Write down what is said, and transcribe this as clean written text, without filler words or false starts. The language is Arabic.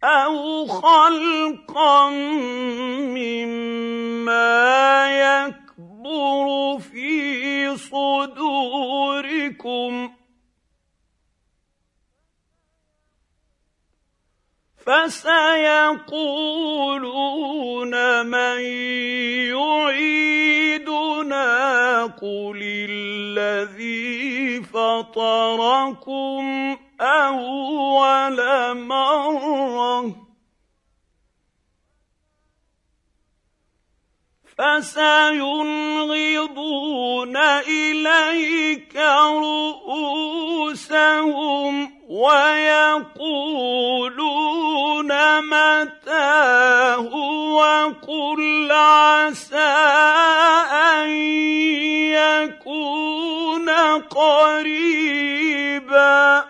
أَوْ خَلْقًا مِّمَّا يَكْبُرُ فِي صُدُورِكُمْ فَسَيَقُولُونَ مَن يُعِيدُنَا قُلِ الَّذِي فَطَرَكُمْ أَوَّلَ مَرَّةٍ فَسَيُنْغِضُونَ إِلَيْكَ رُءُوسَهُمْ وَيَقُولُونَ مَتَىٰ هُوَ قُلْ عَسَىٰ أَن يَكُونَ قَرِيبًا